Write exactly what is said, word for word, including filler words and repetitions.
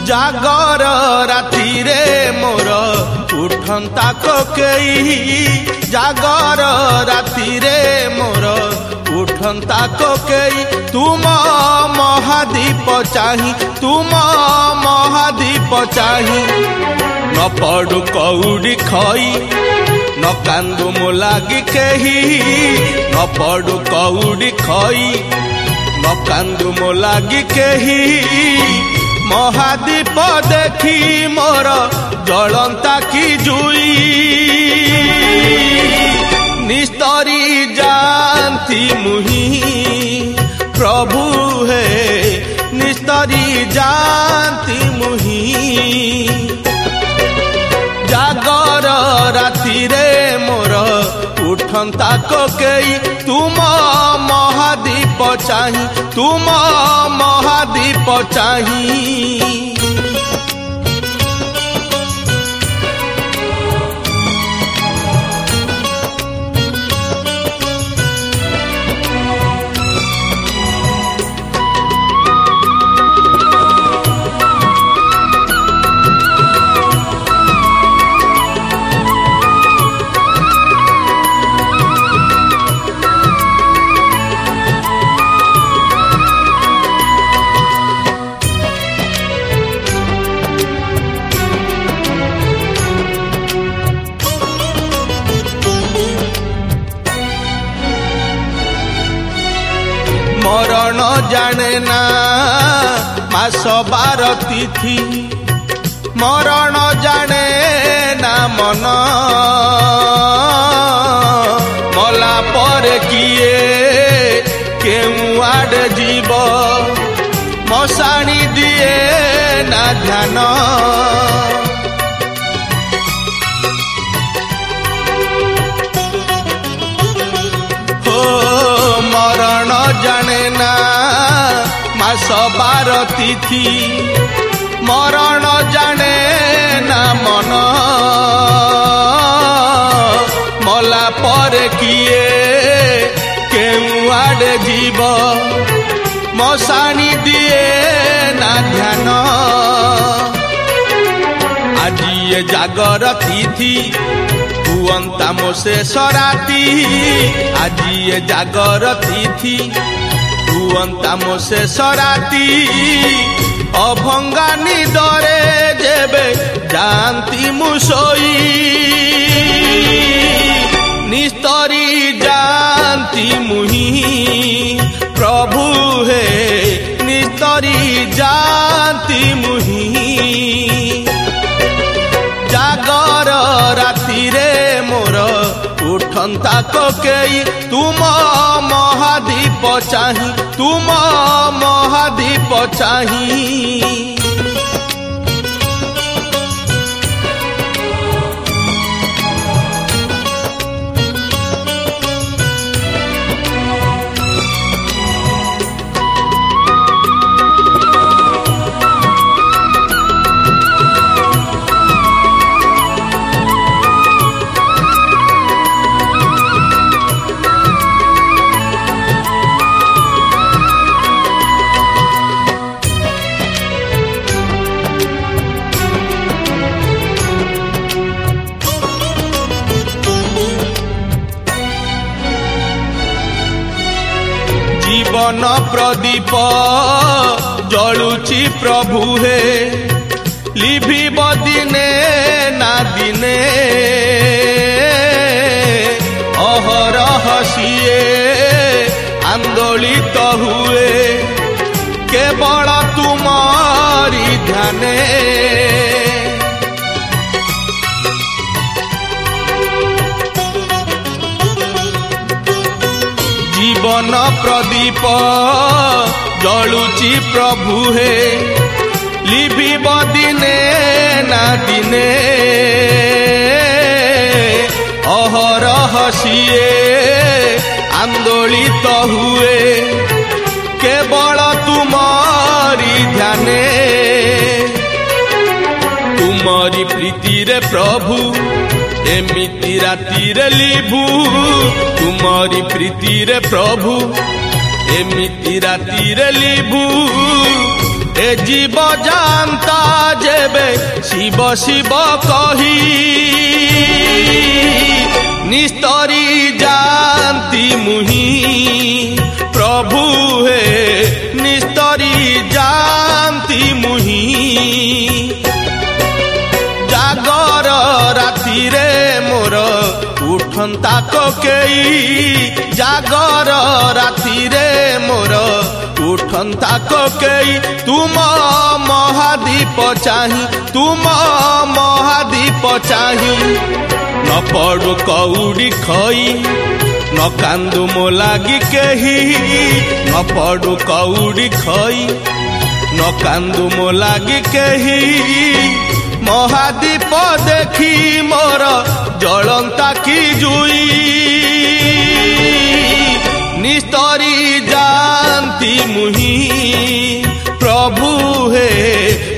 जागर राति रे मोर उठंता कोकेई जागर राति रे मोर उठंता कोकेई तुम महादीप चाही तुम महादीप चाही न पड़ू कौड़ी खई न कांदू मो लागी केही न पड़ू कौड़ी खई न कांदू मो लागी केही महादीप देखी मोर जलंता की जुई निस्तरी जानती मुही प्रभु है निस्तरी जानती मुही जागर राति रे मोर उठंता कोकेई तुम महादीप चाही तुम महादीप चाही मरण जाने ना मास बार तिथि मरण जाने ना मन मला पर किए केउ आड़े जीव मशाणी दिए ना ध्यान मरण जाने ना मास बार तिथि मरण जाने ना मन मला पर किए केउ आड़े जीव मशाणी दिए ना ध्यान आज ये जागर तिथि हुअंता मो शेष राति आज ये जागर तिथि हुअंता मो शेष राति अभंगा निदरे जेबे जानती मुसोई निस्तरी जानती मुही प्रभु है निस्तरी जानती मुही जागर राति रे मोर उठंता कोकेई तुम महादीप चाही तुम महादीप चाही जीवन प्रदीप जलुची प्रभु हे लिभिब दिने ना दिने अहरह सिए आंदोलित हुए केवल तुमारी ध्याने जीवन प्रदीप जलुची प्रभु हे लिभिब दिने ना दिने अहरह सिए आंदोलित हुए केवल तुमारी ध्याने तुमारी प्रीति रे प्रभु एमिति राति रे लिभु तुमारी प्रीति रे प्रभु एमिति राति रे लिभु ए जीव जानता जेबे शिव शिव कही निस्तरी जानती मुही प्रभु हे निस्तरी जानती मुही जागर राति रे मोर उठंता कोकेई जागर राति रे मोर उठंता कोकेई तुम महादीप चाही तुम महादीप चाही न पड़ू कौड़ी खई न कांदू मो लागी केही न पड़ू कौड़ी खई न कांदू मो लागी केही महादीप देखी मोर जलंता की जुई निस्तरी जानती मुही प्रभु हे